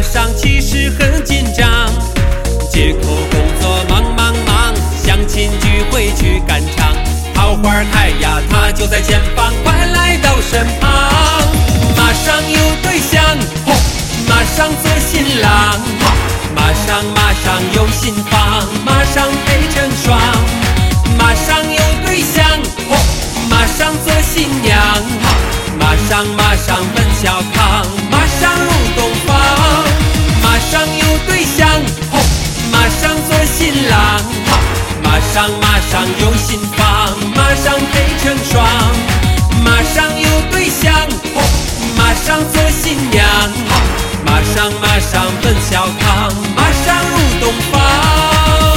上其实很紧张，借口工作忙，相亲聚会去赶场，桃花开呀，他就在前方，快来到身旁。马上有对象，马上做新郎，马上有新房，马上配成双。马上有对象，马上做新娘，马上奔小康，马上入洞房。马上有对象，马上做新郎，马上有新房，马上配成双。马上有对象，马上做新娘，马上奔小康，马上入洞房。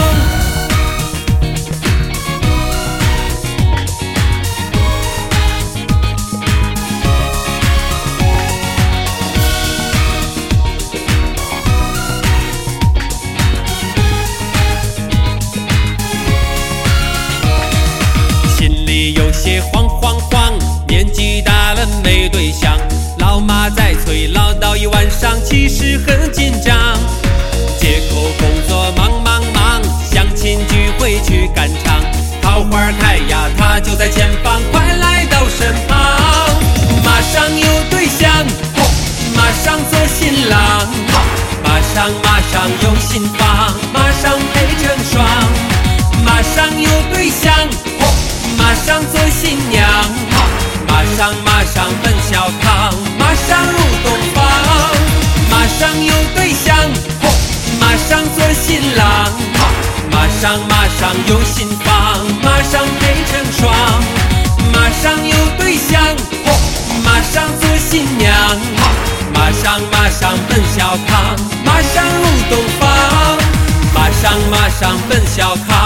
有些慌，年纪大了没对象，老妈在催，唠叨一晚上，其实很紧张。借口工作忙，相亲聚会去赶场，桃花开呀，他就在前方，快来到身旁。马上有对象，马上做新郎，马上有新房，马上配成双。马上有对象，马上做新娘，马上奔小康，马上入洞房。马上有对象，马上做新郎，马上有新房，马上配成双。马上有对象，马上做新娘，马上奔小康，马上入洞房。马上奔小康。